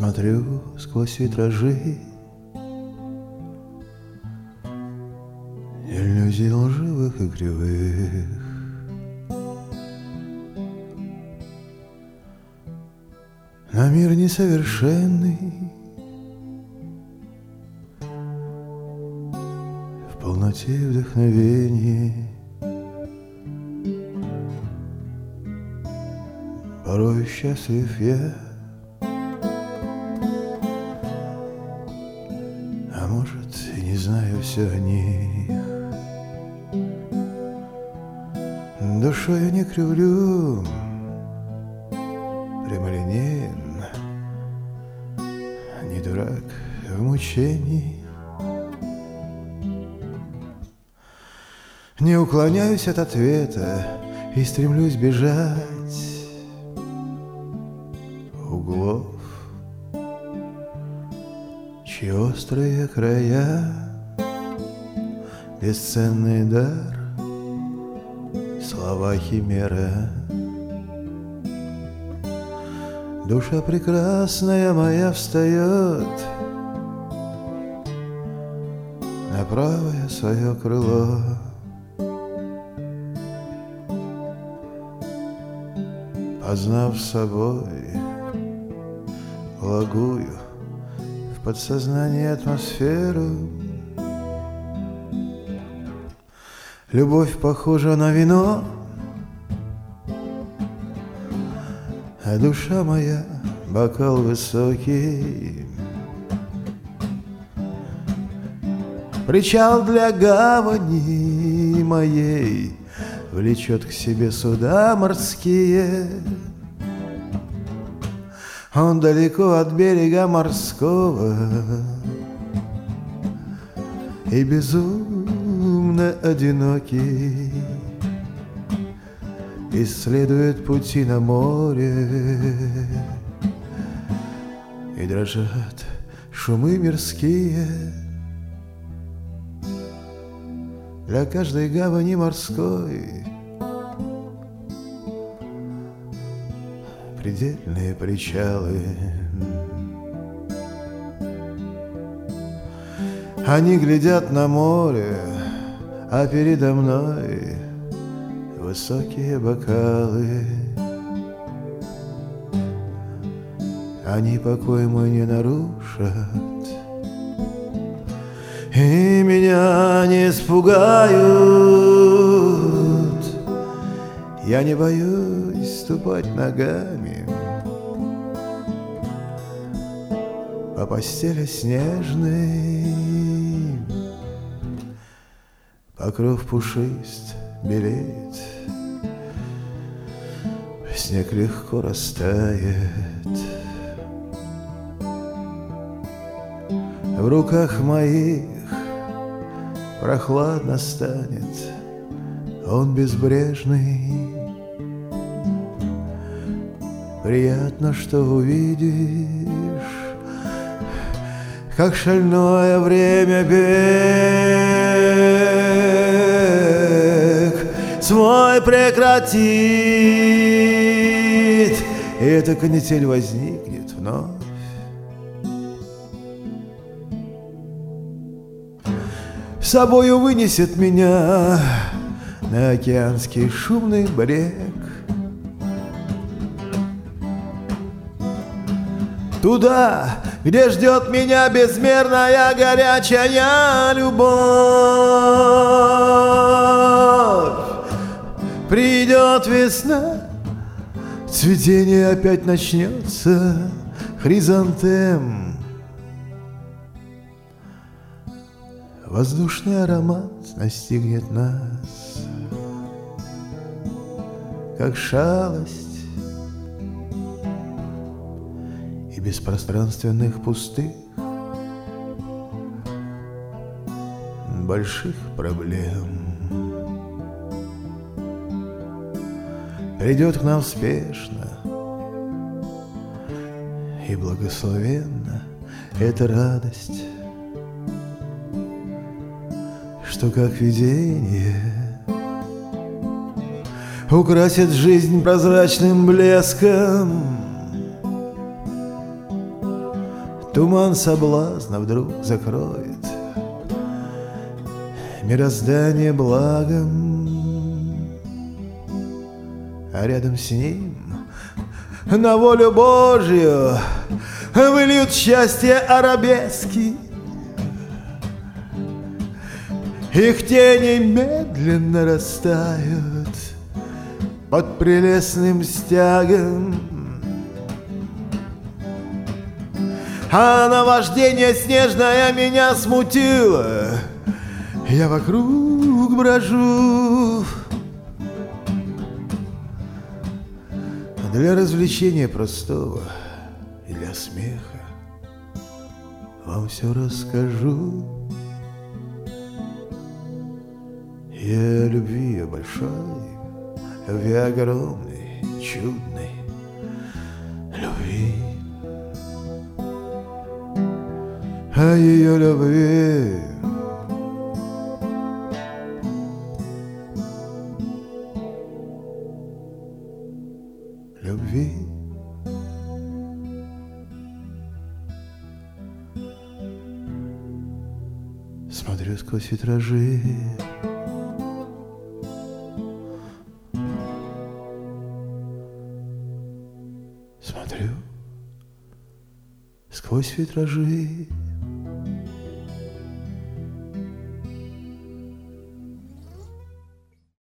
Смотрю сквозь витражи иллюзий лживых и кривых. На мир несовершенный, в полноте вдохновения, порой счастлив я, а может и не знаю все о них. Душой я не кривлю, прямолинеен, не дурак в мучении. Не уклоняюсь от ответа и стремлюсь бежать углов, чьи острые края бесценный дар, слова химера. Душа прекрасная моя встает на правое свое крыло. Познав собой благую в подсознании атмосферу, любовь похожа на вино, а душа моя бокал высокий. Причал для гавани моей влечет к себе суда морские. Он далеко от берега морского и безумно одинокий, исследует пути на море, и дрожат шумы мирские. Для каждой гавани морской предельные причалы. Они глядят на море, а передо мной высокие бокалы. Они покой мой не нарушат и меня не испугают. Я не боюсь ступать ногами по постели снежной. Покров пушист белеет, снег легко растает. В руках моих прохладно станет, он безбрежный. Приятно, что увидишь, как шальное время бег свой прекратит, и эта канитель возникнет вновь. С собою вынесет меня на океанский шумный брег, туда, где ждет меня безмерная горячая любовь. Придет весна, цветение опять начнется, хризантем. Воздушный аромат настигнет нас, как шалость, и без пространственных пустых больших проблем. Придет к нам спешно и благословенна эта радость, что как видение украсит жизнь прозрачным блеском. Туман соблазна вдруг закроет мироздание благом, а рядом с ним на волю Божью выльют счастье арабески. Их тени медленно растают под прелестным стягом, а наваждение снежное меня смутило. Я вокруг брожу для развлечения простого и для смеха. Вам все расскажу. Я любви большой, любви огромной, чудной любви. О ее любви любви. Смотрю сквозь витражи, смотрю сквозь витражи.